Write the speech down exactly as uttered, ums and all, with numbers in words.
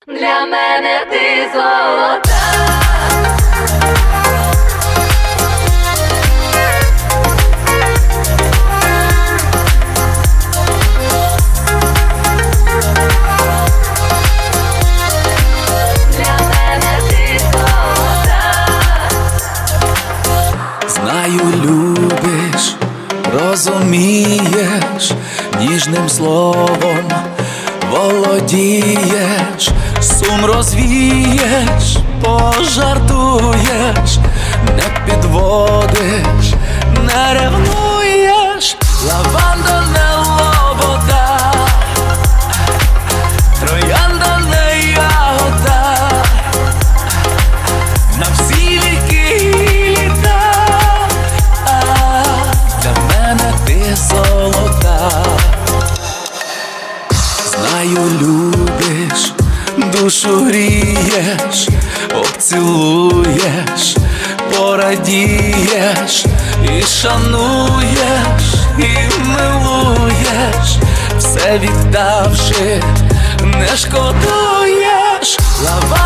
Для мене ти золота. Знаю, любиш, розумієш, ніжним словом володієш, сум розвієш, пожартуєш, не підводиш, не ревнуєш. Лаванда не лобода, троянда не ягода, на всі віки і літа. Для мене ти золота. Знаю, любиш, душу грієш, обцілуєш, порадієш, і шануєш, і милуєш, все віддавши, не шкодуєш. Лава